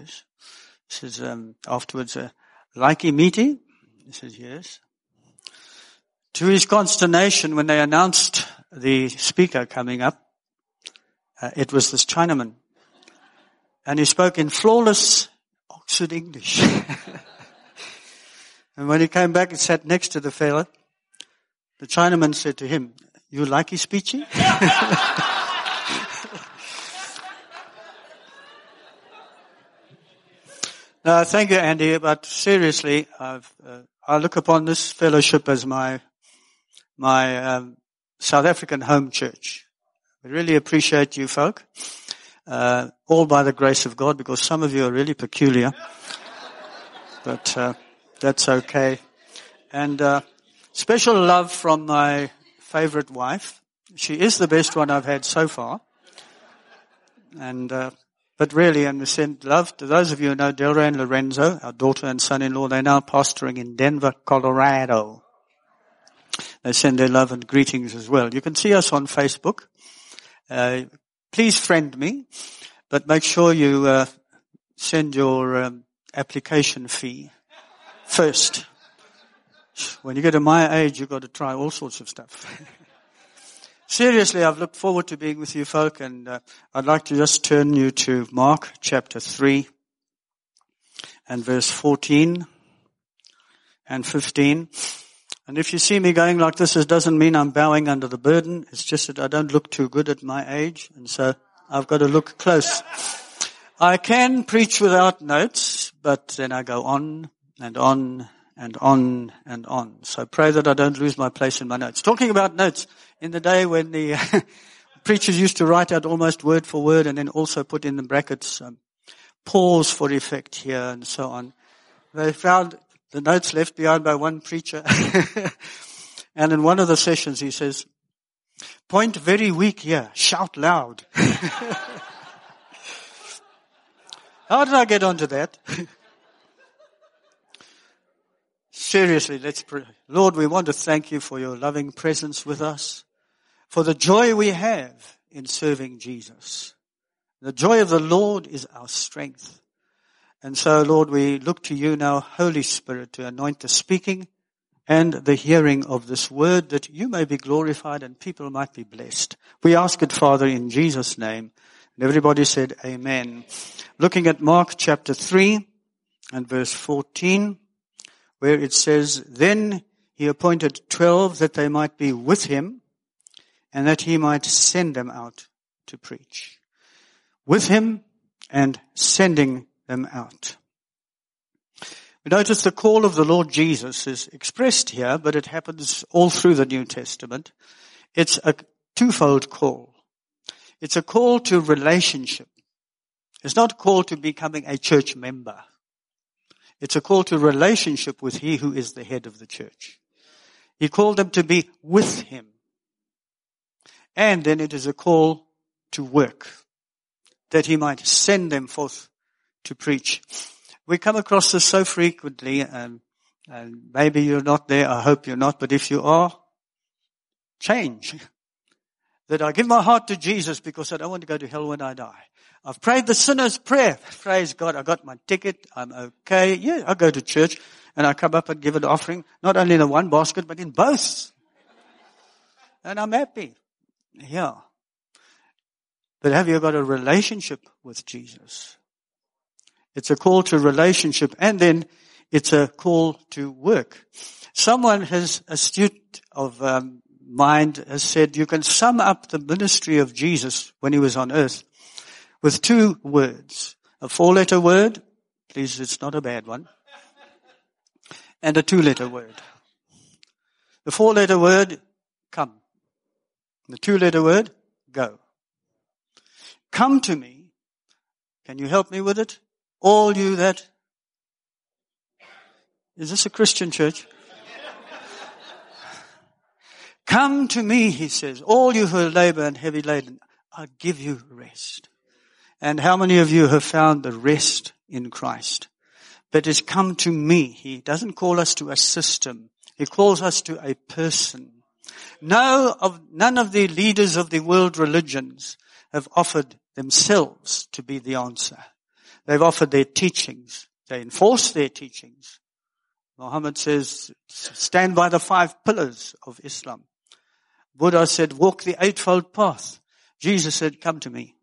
yes. He says, afterwards, likey meaty? He says, yes. To his consternation, when they announced the speaker coming up, it was this Chinaman. And he spoke in flawless Oxford English. And when he came back and sat next to the fella, the Chinaman said to him, you like his speechy? No, thank you, Andy, but seriously, I look upon this fellowship as my South African home church. We really appreciate you folk, all by the grace of God, because some of you are really peculiar, but that's okay. And special love from my favorite wife. She is the best one I've had so far. And but really, and we send love to those of you who know Delray and Lorenzo, our daughter and son-in-law. They're now pastoring in Denver, Colorado. They send their love and greetings as well. You can see us on Facebook. Please friend me, but make sure you send your application fee first. When you get to my age, you've got to try all sorts of stuff. Seriously, I've looked forward to being with you folk, and I'd like to just turn you to Mark chapter 3 and verse 14 and 15. And if you see me going like this, it doesn't mean I'm bowing under the burden. It's just that I don't look too good at my age, and so I've got to look close. I can preach without notes, but then I go on and on and on and on. So pray that I don't lose my place in my notes. Talking about notes, in the day when the preachers used to write out almost word for word and then also put in the brackets, pause for effect here and so on. They found the notes left behind by one preacher. And in one of the sessions he says, point very weak here, shout loud. How did I get onto that? Seriously, let's pray. Lord, we want to thank you for your loving presence with us, for the joy we have in serving Jesus. The joy of the Lord is our strength. And so, Lord, we look to you now, Holy Spirit, to anoint the speaking and the hearing of this word, that you may be glorified and people might be blessed. We ask it, Father, in Jesus' name. And everybody said amen. Looking at Mark chapter 3 and verse 14, where it says, then he appointed 12 that they might be with him and that he might send them out to preach. With him and sending them out. We notice the call of the Lord Jesus is expressed here, but it happens all through the New Testament. It's a twofold call. It's a call to relationship. It's not a call to becoming a church member. It's a call to relationship with he who is the head of the church. He called them to be with him. And then it is a call to work, that he might send them forth to preach. We come across this so frequently, and maybe you're not there, I hope you're not, but if you are, change. That I give my heart to Jesus because I don't want to go to hell when I die. I've prayed the sinner's prayer. Praise God, I got my ticket, I'm okay. Yeah, I go to church and I come up and give an offering, not only in the one basket, but in both. And I'm happy. Yeah. But have you got a relationship with Jesus? It's a call to relationship, and then it's a call to work. Someone astute of mind has said you can sum up the ministry of Jesus when he was on earth with two words. A 4-letter word, please, it's not a bad one, and a 2-letter word. The 4-letter word, come. The 2-letter word, go. Come to me. Can you help me with it? All you that... Is this a Christian church? Come to me, he says, all you who labor and heavy laden, I'll give you rest. And how many of you have found the rest in Christ? But it's come to me. He doesn't call us to a system. He calls us to a person. None of the leaders of the world religions have offered themselves to be the answer. They've offered their teachings. They enforce their teachings. Muhammad says, stand by the 5 pillars of Islam. Buddha said, walk the 8-fold path. Jesus said, come to me.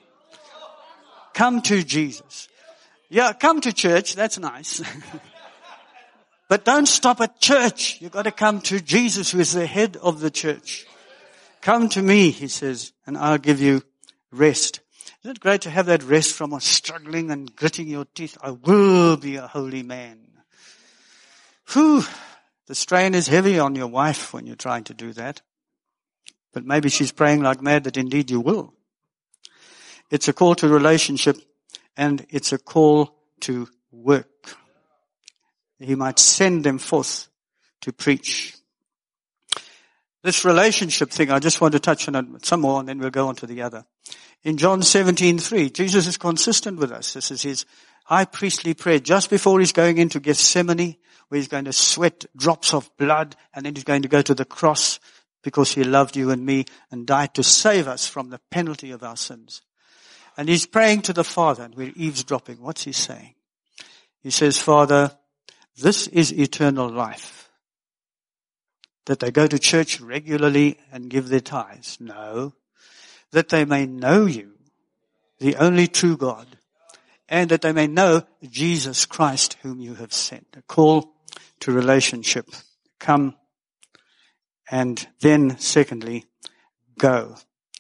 Come to Jesus. Yeah, come to church. That's nice. But don't stop at church. You've got to come to Jesus, who is the head of the church. Come to me, he says, and I'll give you rest. Isn't it great to have that rest from struggling and gritting your teeth? I will be a holy man. Whew, the strain is heavy on your wife when you're trying to do that. But maybe she's praying like mad that indeed you will. It's a call to relationship, and it's a call to work. He might send them forth to preach. This relationship thing, I just want to touch on it some more, and then we'll go on to the other. In John 17:3, Jesus is consistent with us. This is his high priestly prayer just before he's going into Gethsemane, where he's going to sweat drops of blood, and then he's going to go to the cross because he loved you and me and died to save us from the penalty of our sins. And he's praying to the Father, and we're eavesdropping. What's he saying? He says, Father, this is eternal life, that they go to church regularly and give their tithes. No, that they may know you, the only true God, and that they may know Jesus Christ, whom you have sent. A call to relationship. Come. And then, secondly, go.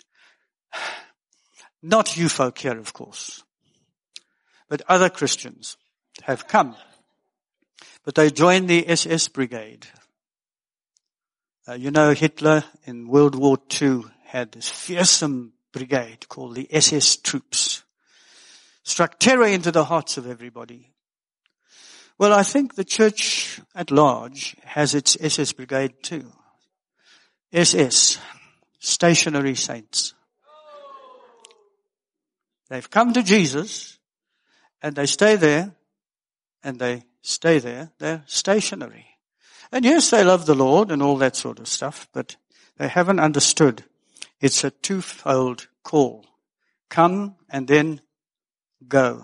Not you folk here, of course, but other Christians have come. But they joined the SS brigade. Hitler in World War II had this fearsome brigade called the SS troops. Struck terror into the hearts of everybody. Well, I think the church at large has its SS brigade too. SS, stationary saints. They've come to Jesus, and they stay there, and they stay there. They're stationary. And yes, they love the Lord and all that sort of stuff, but they haven't understood. It's a 2-fold call. Come and then go.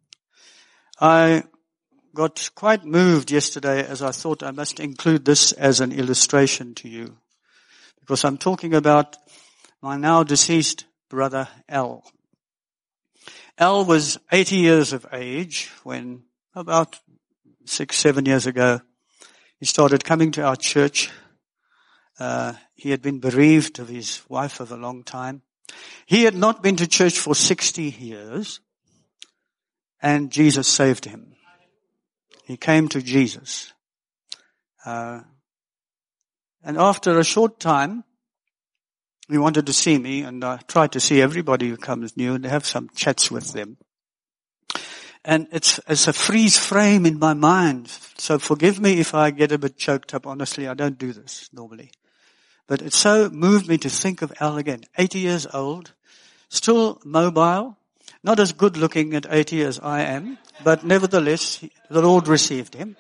I got quite moved yesterday as I thought I must include this as an illustration to you, because I'm talking about my now deceased brother Al. Al was 80 years of age when, about 6-7 years ago, he started coming to our church. He had been bereaved of his wife of a long time. He had not been to church for 60 years, and Jesus saved him. He came to Jesus. And after a short time, he wanted to see me, and I tried to see everybody who comes new and have some chats with them. And it's a freeze frame in my mind. So forgive me if I get a bit choked up. Honestly, I don't do this normally. But it so moved me to think of Al again. 80 years old, still mobile, not as good looking at 80 as I am, but nevertheless, the Lord received him.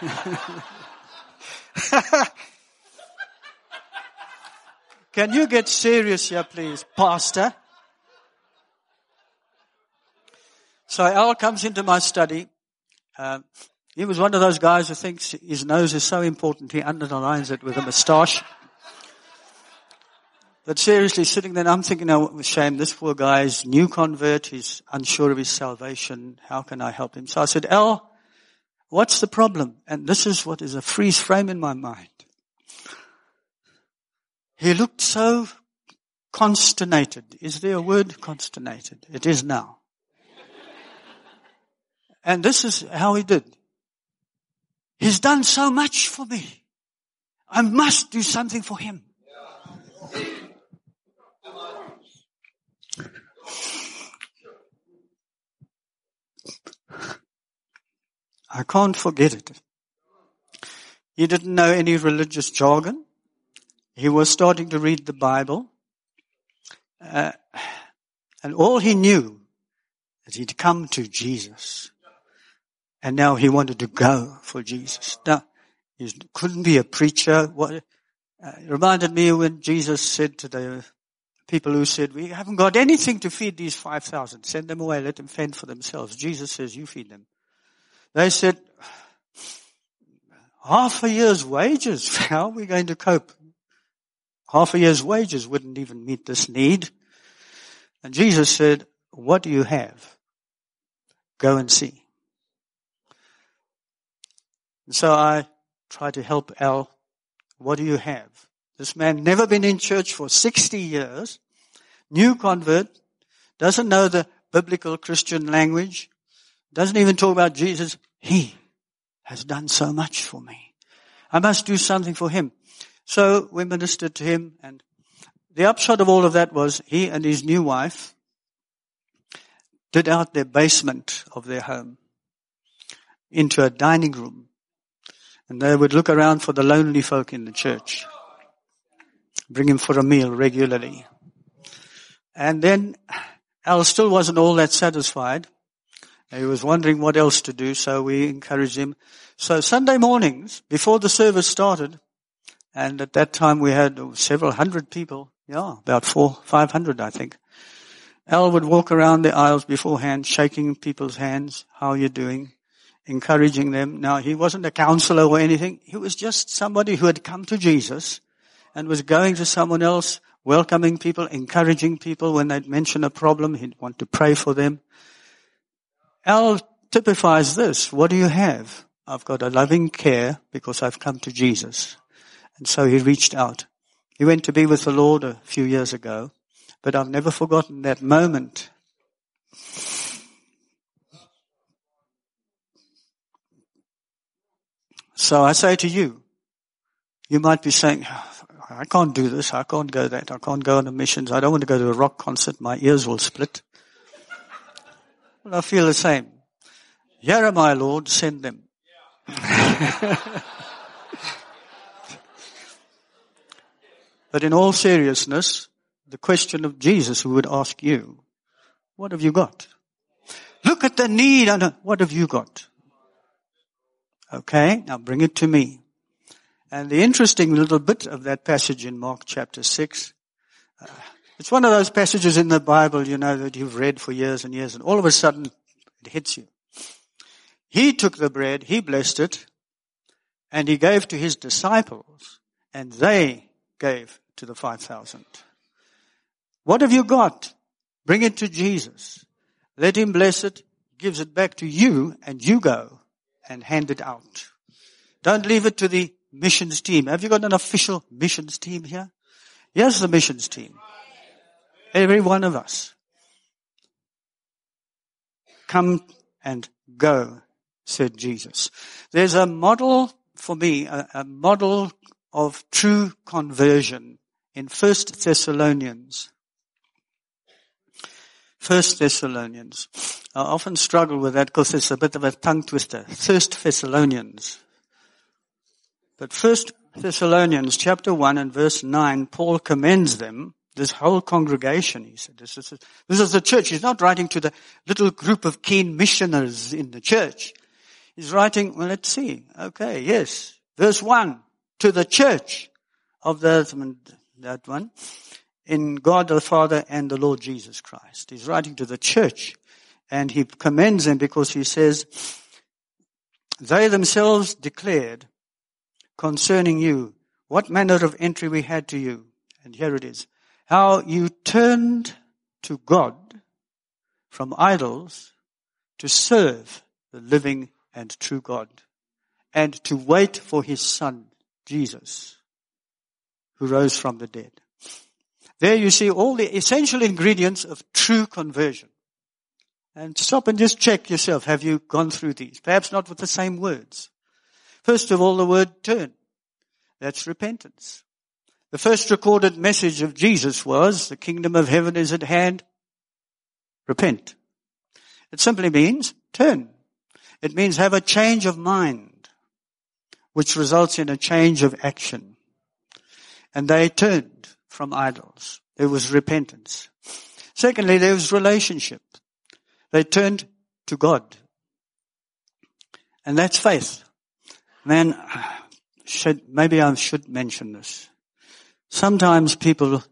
Can you get serious here, please, Pastor? So Al comes into my study. He was one of those guys who thinks his nose is so important he underlines it with a moustache. But seriously, sitting there, I'm thinking, oh, shame, this poor guy's new convert. He's unsure of his salvation. How can I help him? So I said, Al, what's the problem? And this is what is a freeze frame in my mind. He looked so consternated. Is there a word? Consternated. It is now. And this is how he did. He's done so much for me. I must do something for him. I can't forget it. He didn't know any religious jargon. He was starting to read the Bible. And all he knew is he'd come to Jesus. And now he wanted to go for Jesus. Now, he couldn't be a preacher. It reminded me when Jesus said to the people who said, we haven't got anything to feed these 5,000. Send them away. Let them fend for themselves. Jesus says, you feed them. They said, half a year's wages. How are we going to cope? Half a year's wages wouldn't even meet this need. And Jesus said, what do you have? Go and see. And so I try to help Al. What do you have? This man never been in church for 60 years, new convert, doesn't know the biblical Christian language, doesn't even talk about Jesus. He has done so much for me. I must do something for him. So we ministered to him, and the upshot of all of that was he and his new wife did out their basement of their home into a dining room. And they would look around for the lonely folk in the church, bring him for a meal regularly. And then Al still wasn't all that satisfied. He was wondering what else to do, so we encouraged him. So Sunday mornings, before the service started, and at that time we had several hundred people, about 500 I think. Al would walk around the aisles beforehand, shaking people's hands. How are you doing? Encouraging them. Now, he wasn't a counselor or anything. He was just somebody who had come to Jesus and was going to someone else, welcoming people, encouraging people. When they'd mention a problem, he'd want to pray for them. Al typifies this. What do you have? I've got a loving care because I've come to Jesus. And so he reached out. He went to be with the Lord a few years ago, but I've never forgotten that moment. So I say to you, you might be saying, I can't do this, I can't go that, I can't go on the missions, I don't want to go to a rock concert, my ears will split. Well, I feel the same. Here am I, Lord, send them. But in all seriousness, the question of Jesus who would ask you, what have you got? Look at the need and what have you got? Okay, now bring it to me. And the interesting little bit of that passage in Mark chapter 6, it's one of those passages in the Bible, that you've read for years and years, and all of a sudden it hits you. He took the bread, he blessed it, and he gave to his disciples, and they gave to the 5,000. What have you got? Bring it to Jesus. Let him bless it, gives it back to you, and you go and hand it out. Don't leave it to the missions team. Have you got an official missions team here? Here's the missions team. Every one of us. Come and go, said Jesus. There's a model for me, a model of true conversion in 1 Thessalonians. 1 Thessalonians. I often struggle with that because it's a bit of a tongue twister. 1 Thessalonians. But 1 Thessalonians chapter 1 and verse 9, Paul commends them, this whole congregation, he said. This is the church. He's not writing to the little group of keen missionaries in the church. He's writing, well, let's see. Okay, yes. Verse 1, to the church of that one, in God the Father and the Lord Jesus Christ. He's writing to the church, and he commends them because he says, they themselves declared concerning you what manner of entry we had to you. And here it is. How you turned to God from idols to serve the living and true God, and to wait for his Son, Jesus, who rose from the dead. There you see all the essential ingredients of true conversion. And stop and just check yourself. Have you gone through these? Perhaps not with the same words. First of all, the word turn. That's repentance. The first recorded message of Jesus was, the kingdom of heaven is at hand. Repent. It simply means turn. It means have a change of mind, which results in a change of action. And they turned from idols. There was repentance. Secondly, there was relationship. They turned to God. And that's faith. Man, maybe I should mention this. Sometimes people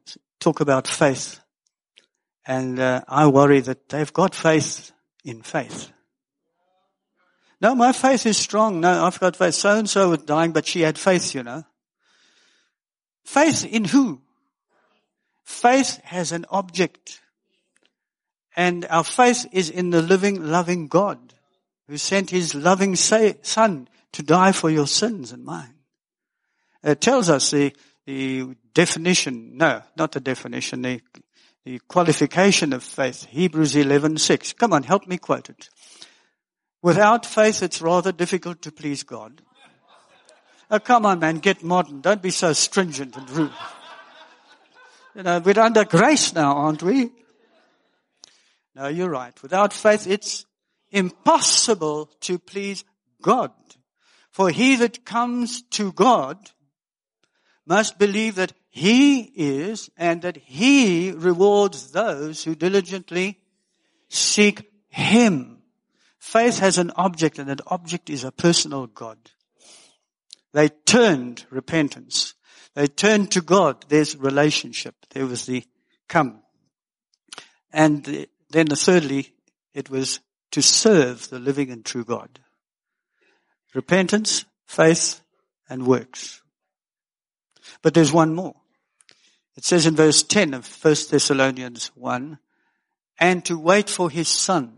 talk about faith. And I worry that they've got faith in faith. No, my faith is strong. No, I've got faith. So-and-so was dying, but she had faith, you know. Faith in who? Faith has an object. And our faith is in the living, loving God who sent his loving Son to die for your sins and mine. It tells us the definition, no, not the definition, the qualification of faith. Hebrews 11:6. Come on, help me quote it. Without faith, it's rather difficult to please God. Oh, come on, man, get modern. Don't be so stringent and rude. You know, we're under grace now, aren't we? No, you're right. Without faith, it's impossible to please God. For he that comes to God must believe that he is and that he rewards those who diligently seek him. Faith has an object, and that object is a personal God. They turned repentance. They turned to God. There's relationship. There was the come. And then thirdly, it was to serve the living and true God. Repentance, faith, and works. But there's one more. It says in verse 10 of 1 Thessalonians 1, and to wait for his Son.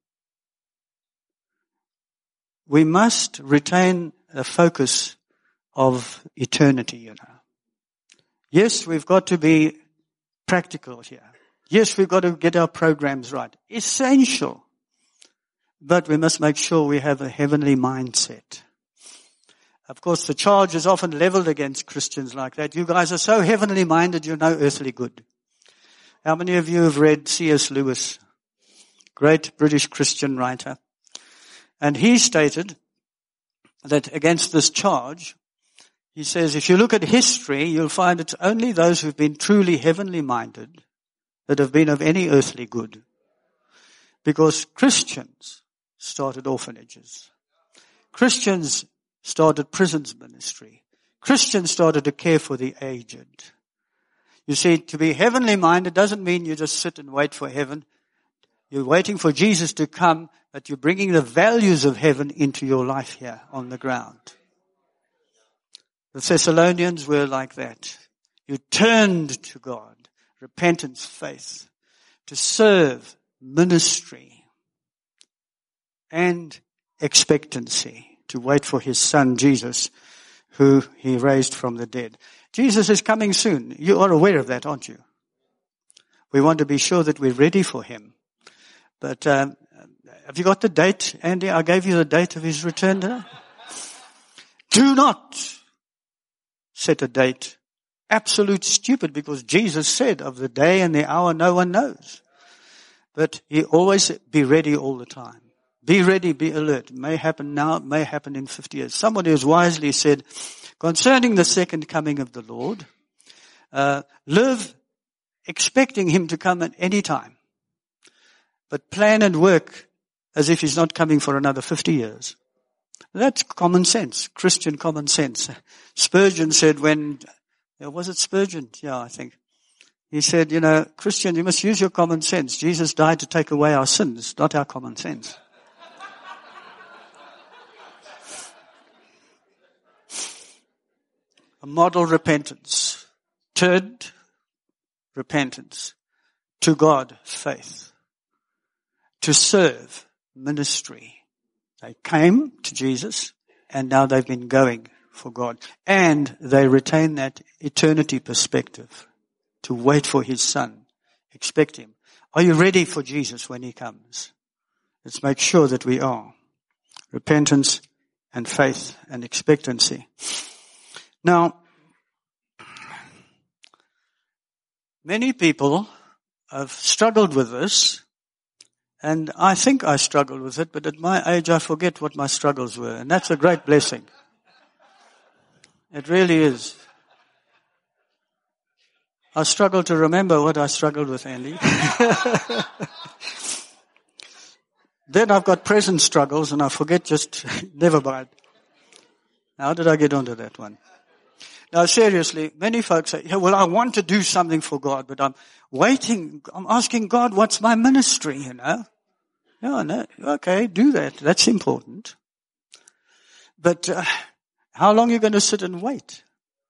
We must retain a focus of eternity, you know. Yes, we've got to be practical here. Yes, we've got to get our programs right. Essential. But we must make sure we have a heavenly mindset. Of course, the charge is often leveled against Christians like that. You guys are so heavenly minded, you're no earthly good. How many of you have read C.S. Lewis? Great British Christian writer. And he stated that against this charge, he says, if you look at history, you'll find it's only those who've been truly heavenly minded that have been of any earthly good. Because Christians started orphanages. Christians started prisons ministry. Christians started to care for the aged. You see, to be heavenly minded doesn't mean you just sit and wait for heaven. You're waiting for Jesus to come, but you're bringing the values of heaven into your life here on the ground. The Thessalonians were like that. You turned to God. Repentance, faith, to serve, ministry, and expectancy, to wait for his Son, Jesus, who he raised from the dead. Jesus is coming soon. You are aware of that, aren't you? We want to be sure that we're ready for him. But have you got the date, Andy? I gave you the date of his return today. Do not set a date. Absolute stupid, because Jesus said of the day and the hour no one knows. But he always be ready all the time. Be ready, be alert. It may happen now, it may happen in 50 years. Somebody has wisely said, concerning the second coming of the Lord, live expecting him to come at any time. But plan and work as if he's not coming for another 50 years. That's common sense, Christian common sense. Spurgeon said was it Spurgeon? Yeah, I think. He said, you know, Christian, you must use your common sense. Jesus died to take away our sins, not our common sense. A model repentance. Turned repentance. To God, faith. To serve, ministry. They came to Jesus, and now they've been going for God. And they retain that eternity perspective to wait for his Son. Expect him. Are you ready for Jesus when he comes? Let's make sure that we are. Repentance and faith and expectancy. Now, many people have struggled with this, and I think I struggled with it, but at my age I forget what my struggles were, and that's a great blessing. It really is. I struggle to remember what I struggled with, Andy. Then I've got present struggles and I forget never mind. How did I get onto that one? Now seriously, many folks say, yeah, well, I want to do something for God, but I'm waiting. I'm asking God, what's my ministry, Yeah, no, okay, do that. That's important. But how long are you going to sit and wait?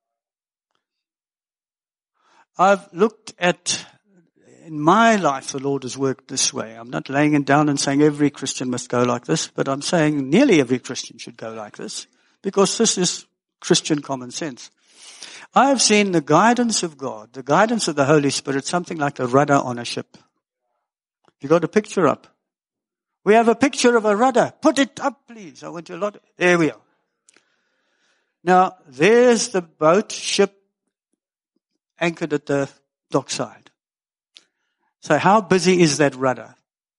I've looked at, in my life, the Lord has worked this way. I'm not laying it down and saying every Christian must go like this, but I'm saying nearly every Christian should go like this, because this is Christian common sense. I have seen the guidance of God, the guidance of the Holy Spirit, something like a rudder on a ship. You got a picture up? We have a picture of a rudder. Put it up, please. I went to a lot. There we are. Now, there's the boat, ship, anchored at the dockside. So how busy is that rudder?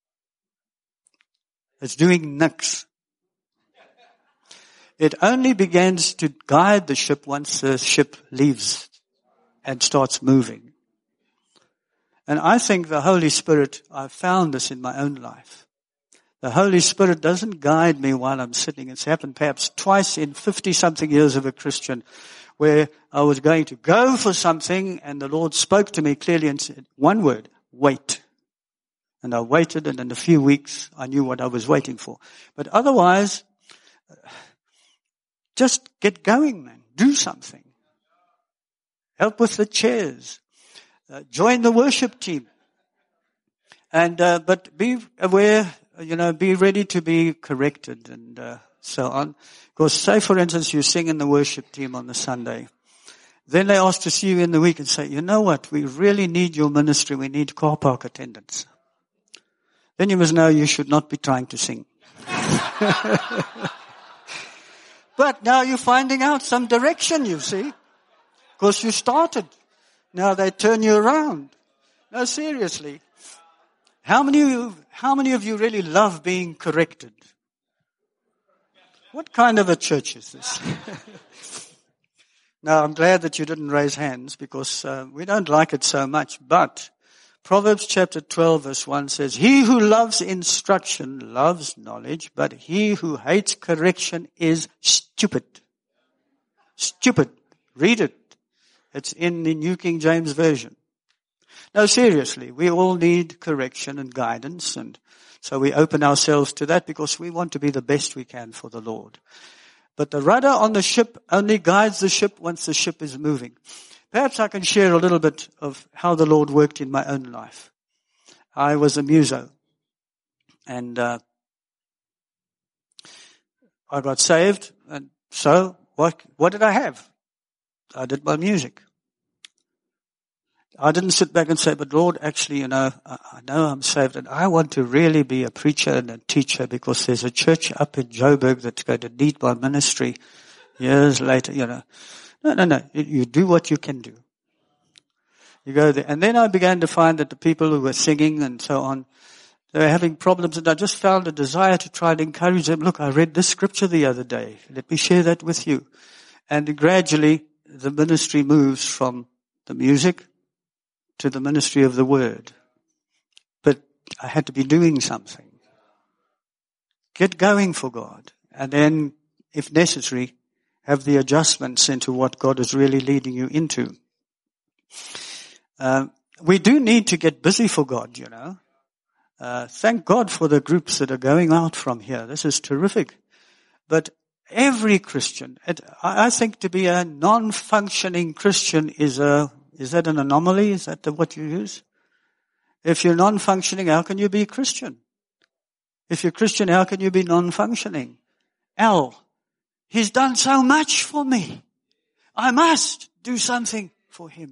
It's doing nix. It only begins to guide the ship once the ship leaves and starts moving. And I think the Holy Spirit, I've found this in my own life. The Holy Spirit doesn't guide me while I'm sitting. It's happened perhaps twice in 50-something years of a Christian, where I was going to go for something and the Lord spoke to me clearly and said, one word, wait. And I waited, and in a few weeks I knew what I was waiting for. But otherwise, just get going, man. Do something. Help with the chairs. Join the worship team. And, but be aware, be ready to be corrected and, so on. Because say, for instance, you sing in the worship team on the Sunday. Then they ask to see you in the week and say, you know what? We really need your ministry. We need car park attendants. Then you must know you should not be trying to sing. But now you're finding out some direction, you see. Because you started. Now they turn you around. No, seriously. How many of you really love being corrected? What kind of a church is this? Now, I'm glad that you didn't raise hands, because we don't like it so much. But Proverbs chapter 12 verse 1 says, he who loves instruction loves knowledge, but he who hates correction is stupid. Stupid. Read it. It's in the New King James Version. No, seriously, we all need correction and guidance, and so we open ourselves to that because we want to be the best we can for the Lord. But the rudder on the ship only guides the ship once the ship is moving. Perhaps I can share a little bit of how the Lord worked in my own life. I was a muso, and I got saved, and so what did I have? I did my music. I didn't sit back and say, but Lord, actually, I know I'm saved, and I want to really be a preacher and a teacher, because there's a church up in Joburg that's going to need my ministry years later, No. You do what you can do. You go there. And then I began to find that the people who were singing and so on, they were having problems, and I just found a desire to try and encourage them. Look, I read this scripture the other day. Let me share that with you. And gradually the ministry moves from the music to the ministry of the word. But I had to be doing something. Get going for God. And then, if necessary, have the adjustments into what God is really leading you into. We do need to get busy for God, Thank God for the groups that are going out from here. This is terrific. But every Christian, I think to be a non-functioning Christian is that an anomaly? Is that what you use? If you're non-functioning, how can you be Christian? If you're Christian, how can you be non-functioning? He's done so much for me. I must do something for him.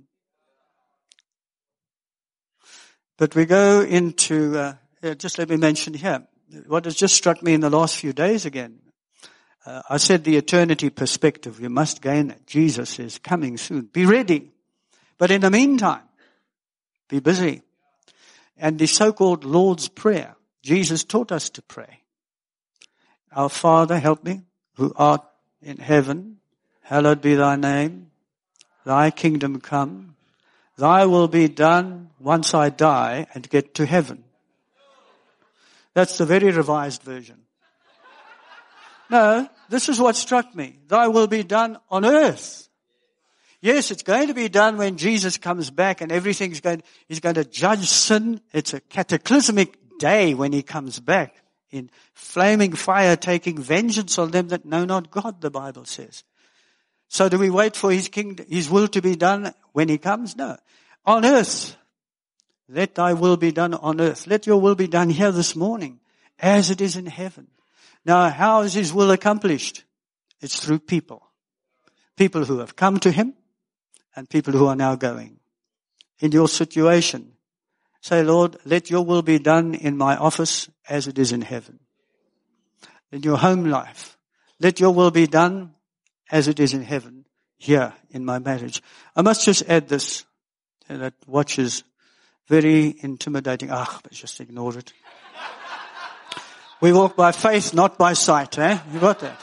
But we go into, just let me mention here, what has just struck me in the last few days again. I said the eternity perspective. You must gain that. Jesus is coming soon. Be ready. But in the meantime, be busy. And the so-called Lord's Prayer, Jesus taught us to pray. Our Father, help me, who art in heaven, hallowed be thy name. Thy kingdom come. Thy will be done once I die and get to heaven. That's the very revised version. No, this is what struck me. Thy will be done on earth Yes, it's going to be done when Jesus comes back and he's going to judge sin. It's a cataclysmic day when he comes back in flaming fire, taking vengeance on them that know not God, the Bible says. So do we wait for his will to be done when he comes? No. On earth, let thy will be done on earth. Let your will be done here this morning as it is in heaven. Now, how is his will accomplished? It's through people. People who have come to him and people who are now going. In your situation, say, Lord, let your will be done in my office as it is in heaven. In your home life, let your will be done as it is in heaven, here in my marriage. I must just add this, that watch is very intimidating. But just ignore it. We walk by faith, not by sight, eh? You got that?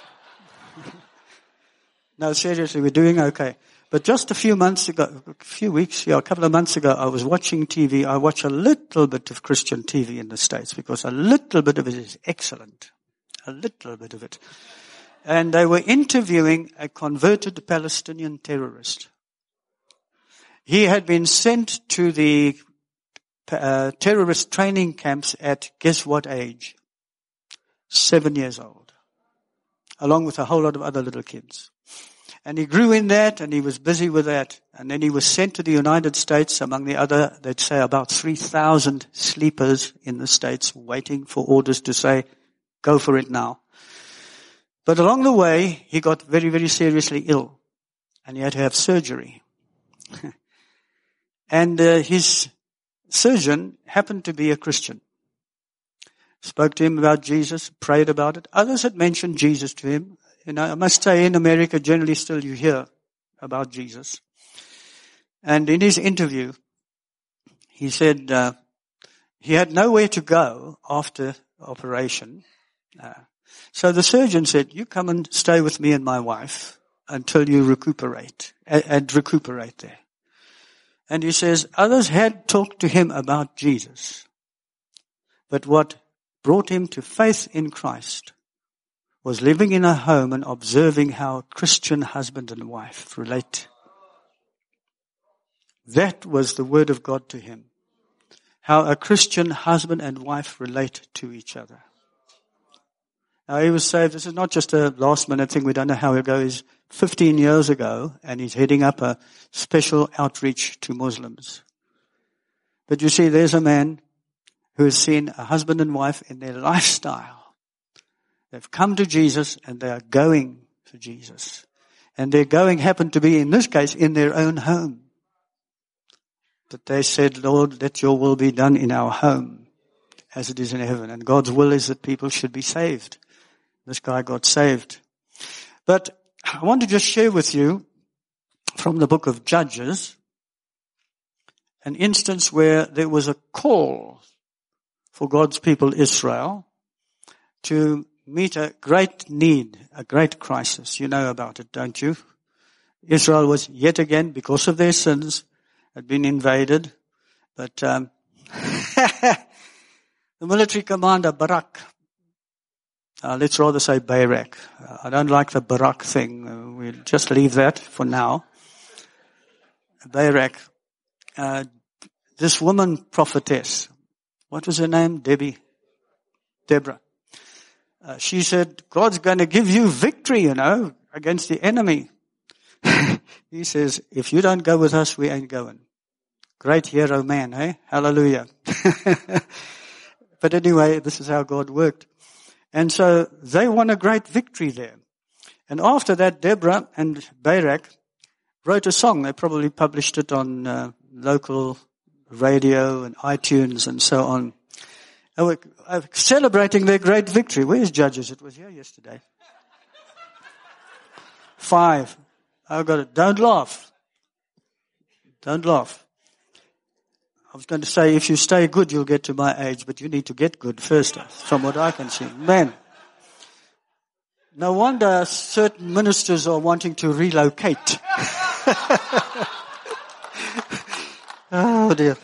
No, seriously, we're doing okay. But just a couple of months ago, I was watching TV. I watch a little bit of Christian TV in the States because a little bit of it is excellent. A little bit of it. And they were interviewing a converted Palestinian terrorist. He had been sent to the terrorist training camps at guess what age? 7 years old. Along with a whole lot of other little kids. And he grew in that and he was busy with that. And then he was sent to the United States among the other, they'd say about 3,000 sleepers in the States waiting for orders to say, go for it now. But along the way, he got very, very seriously ill. And he had to have surgery. And his surgeon happened to be a Christian. Spoke to him about Jesus, prayed about it. Others had mentioned Jesus to him. And I must say, in America, generally still you hear about Jesus. And in his interview, he said he had nowhere to go after operation. So the surgeon said, you come and stay with me and my wife until you recuperate, and recuperate there. And he says, others had talked to him about Jesus. But what brought him to faith in Christ was living in a home and observing how Christian husband and wife relate. That was the word of God to him. How a Christian husband and wife relate to each other. Now he was saved. This is not just a last minute thing. We don't know how it goes. 15 years ago, and he's heading up a special outreach to Muslims. But you see, there's a man who has seen a husband and wife in their lifestyle. They've come to Jesus and they are going to Jesus. And their going happened to be, in this case, in their own home. But they said, Lord, let your will be done in our home as it is in heaven. And God's will is that people should be saved. This guy got saved. But I want to just share with you from the book of Judges an instance where there was a call for God's people Israel to meet a great need, a great crisis. You know about it, don't you? Israel was yet again, because of their sins, had been invaded. But the military commander, Barak, let's rather say Barak. I don't like the Barak thing. We'll just leave that for now. Barak. This woman prophetess, what was her name? Deborah. She said, God's going to give you victory, against the enemy. He says, if you don't go with us, we ain't going. Great hero man, eh? Hallelujah. But anyway, this is how God worked. And so they won a great victory there. And after that, Deborah and Barak wrote a song. They probably published it on local radio and iTunes and so on. They were celebrating their great victory. Where's Judges? It was here yesterday. 5. I've got it. Don't laugh. Don't laugh. I was going to say, if you stay good, you'll get to my age, but you need to get good first, from what I can see. Man. No wonder certain ministers are wanting to relocate. Oh dear.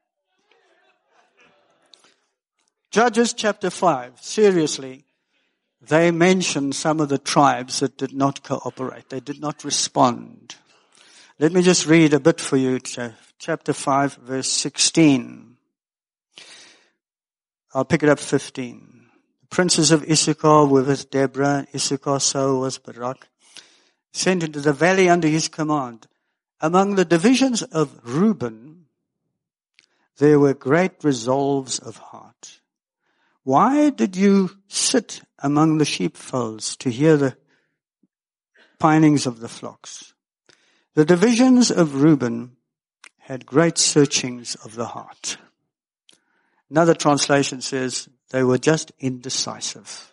Judges chapter 5. Seriously. they mention some of the tribes that did not cooperate. They did not respond. Let me just read a bit for you. Chapter 5, verse 16. I'll pick it up 15. The princes of Issachar were with Deborah. Issachar so was Barak, sent into the valley under his command. Among the divisions of Reuben, there were great resolves of heart. Why did you sit among the sheepfolds to hear the pinings of the flocks? The divisions of Reuben had great searchings of the heart. Another translation says they were just indecisive.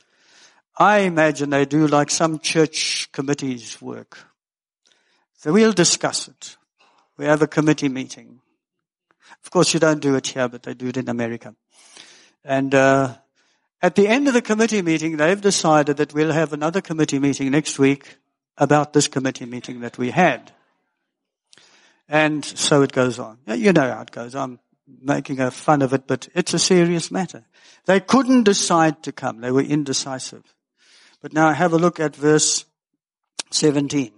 I imagine they do like some church committees work. So we'll discuss it. We have a committee meeting. Of course, you don't do it here, but they do it in America. And at the end of the committee meeting, they've decided that we'll have another committee meeting next week about this committee meeting that we had. And so it goes on. You know how it goes. I'm making a fun of it, but it's a serious matter. They couldn't decide to come. They were indecisive. But now have a look at verse 17.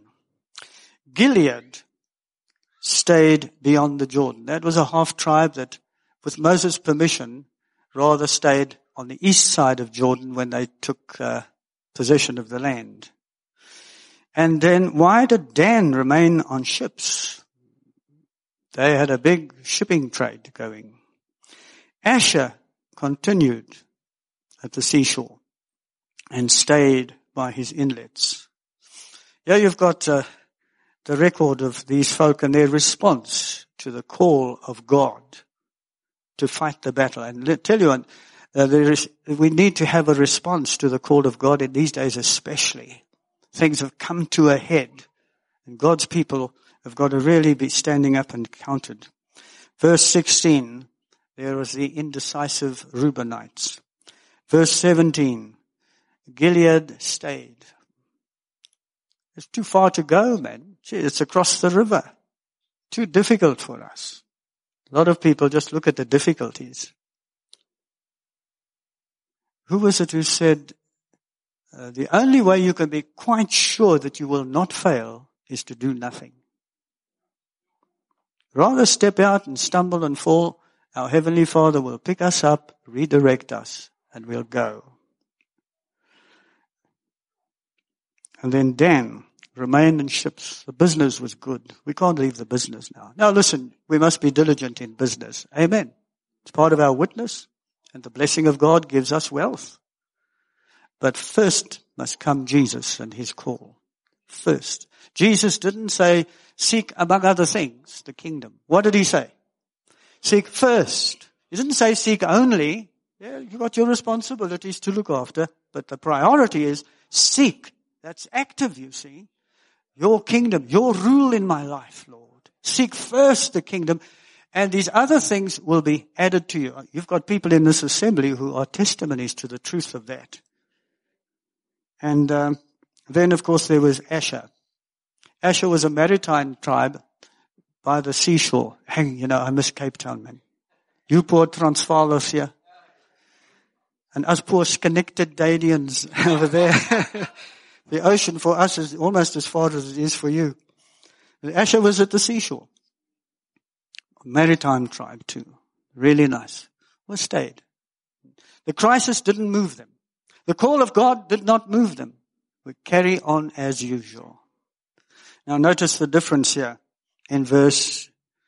Gilead stayed beyond the Jordan. That was a half tribe that, with Moses' permission, rather stayed on the east side of Jordan when they took possession of the land. And then why did Dan remain on ships? They had a big shipping trade going. Asher continued at the seashore and stayed by his inlets. Here you've got the record of these folk and their response to the call of God to fight the battle. And let tell you, we need to have a response to the call of God in these days especially. Things have come to a head, and God's people have got to really be standing up and counted. Verse 16, there was the indecisive Reubenites. Verse 17, Gilead stayed. It's too far to go, man. Gee, it's across the river. Too difficult for us. A lot of people just look at the difficulties. Who was it who said, the only way you can be quite sure that you will not fail is to do nothing. Rather step out and stumble and fall. Our Heavenly Father will pick us up, redirect us, and we'll go. And then Dan remained in ships. The business was good. We can't leave the business now. Now listen, we must be diligent in business. Amen. It's part of our witness, and the blessing of God gives us wealth. But first must come Jesus and his call. First. Jesus didn't say, seek among other things the kingdom. What did he say? Seek first. He didn't say seek only. Yeah, you've got your responsibilities to look after, but the priority is seek. That's active, you see. Your kingdom, your rule in my life, Lord. Seek first the kingdom, and these other things will be added to you. You've got people in this assembly who are testimonies to the truth of that. And then, of course, there was Asher. Asher was a maritime tribe by the seashore. Hang, I miss Cape Town, man. You poor Transvaalers here. And us poor Schenectadians over there. The ocean for us is almost as far as it is for you. And Asher was at the seashore. A maritime tribe too. Really nice. Well, stayed. The crisis didn't move them. The call of God did not move them. We carry on as usual. Now notice the difference here in verse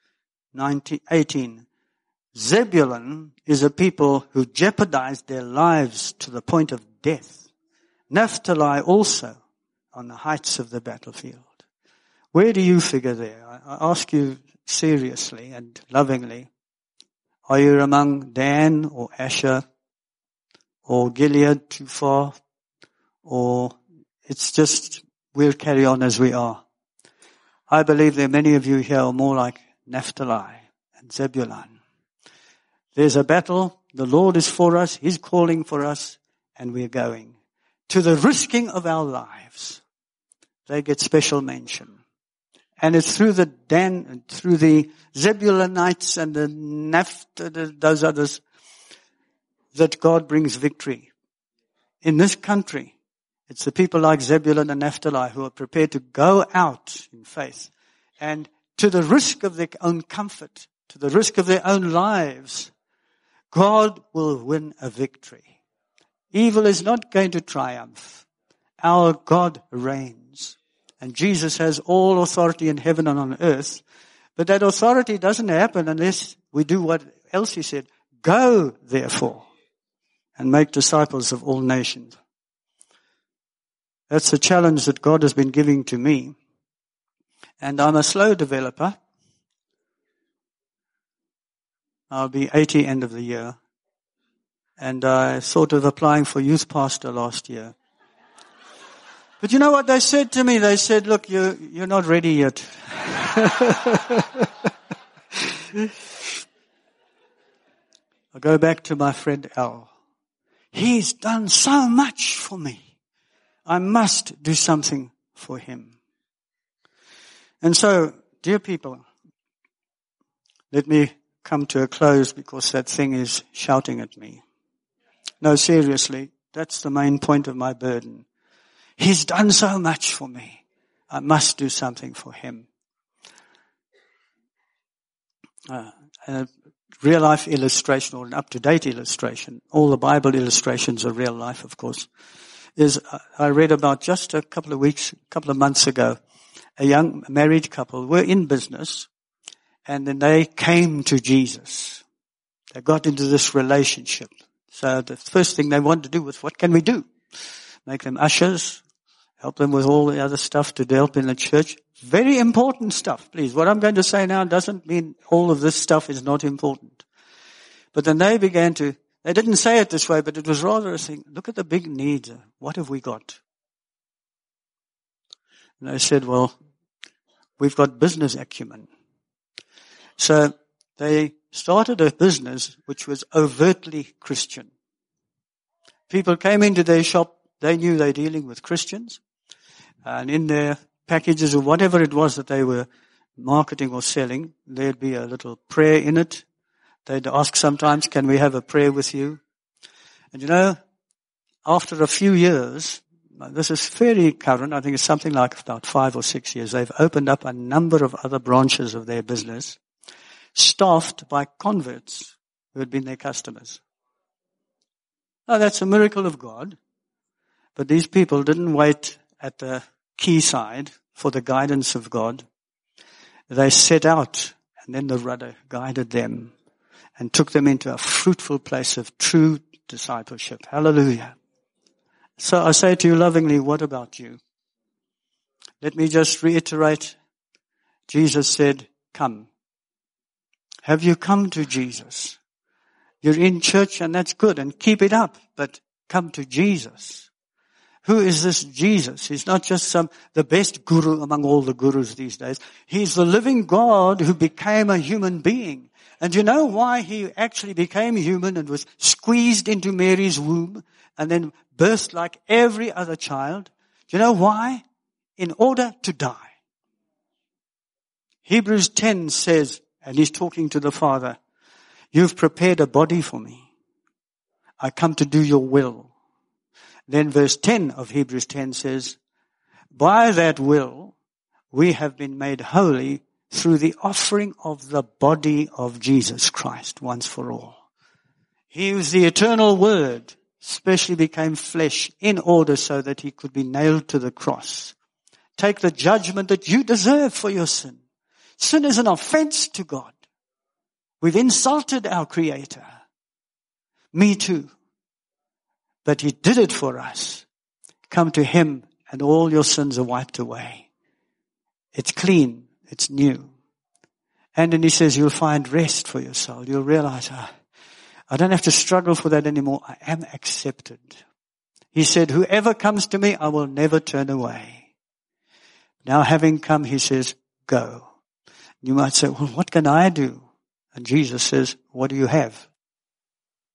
18. Zebulun is a people who jeopardized their lives to the point of death. Naphtali also on the heights of the battlefield. Where do you figure there? I ask you seriously and lovingly. Are you among Dan or Asher or Gilead too far? Or it's just we'll carry on as we are. I believe there are many of you here are more like Naphtali and Zebulun. There's a battle. The Lord is for us. He's calling for us, and we're going. To the risking of our lives, they get special mention. And it's through the Dan and through the Zebulunites and the those others that God brings victory in this country, it's the people like Zebulun and Naphtali who are prepared to go out in faith and to the risk of their own comfort, to the risk of their own lives, God will win a victory. Evil is not going to triumph. Our God reigns. And Jesus has all authority in heaven and on earth. But that authority doesn't happen unless we do what else he said. Go, therefore, and make disciples of all nations. That's the challenge that God has been giving to me. And I'm a slow developer. I'll be 80 end of the year. And I thought of applying for youth pastor last year. But you know what they said to me? They said, look, you're not ready yet. I'll go back to my friend Al. He's done so much for me. I must do something for him. And so, dear people, let me come to a close because that thing is shouting at me. No, seriously, that's the main point of my burden. He's done so much for me. I must do something for him. A real life illustration or an up-to-date illustration, all the Bible illustrations are real life, of course, is I read about just a couple of months ago, a young married couple were in business and then they came to Jesus. They got into this relationship. So the first thing they wanted to do was, what can we do? Make them ushers, help them with all the other stuff to help in the church. Very important stuff, please. What I'm going to say now doesn't mean all of this stuff is not important. But then they didn't say it this way, but it was rather a thing, look at the big needs. What have we got? And they said, well, we've got business acumen. So they started a business which was overtly Christian. People came into their shop, they knew they were dealing with Christians, and in their packages or whatever it was that they were marketing or selling, there'd be a little prayer in it. They'd ask sometimes, can we have a prayer with you? And you know, after a few years, this is fairly current, I think it's something like about 5 or 6 years, they've opened up a number of other branches of their business, staffed by converts who had been their customers. Now that's a miracle of God, but these people didn't wait at the quayside for the guidance of God. They set out, and then the rudder guided them and took them into a fruitful place of true discipleship. Hallelujah. So I say to you lovingly, what about you? Let me just reiterate. Jesus said, come. Have you come to Jesus? You're in church and that's good and keep it up, but come to Jesus. Who is this Jesus? He's not just the best guru among all the gurus these days. He's the living God who became a human being. And you know why he actually became human and was squeezed into Mary's womb and then birthed like every other child? Do you know why? In order to die. Hebrews 10 says, and he's talking to the Father, you've prepared a body for me. I come to do your will. Then verse 10 of Hebrews 10 says, by that will we have been made holy through the offering of the body of Jesus Christ once for all. He was the eternal Word, specially became flesh in order so that he could be nailed to the cross. Take the judgment that you deserve for your sin. Sin is an offense to God. We've insulted our Creator. Me too. But he did it for us. Come to him and all your sins are wiped away. It's clean. It's new. And then he says you'll find rest for your soul. You'll realize, I don't have to struggle for that anymore. I am accepted. He said, whoever comes to me, I will never turn away. Now having come, he says, go. You might say, well, what can I do? And Jesus says, what do you have?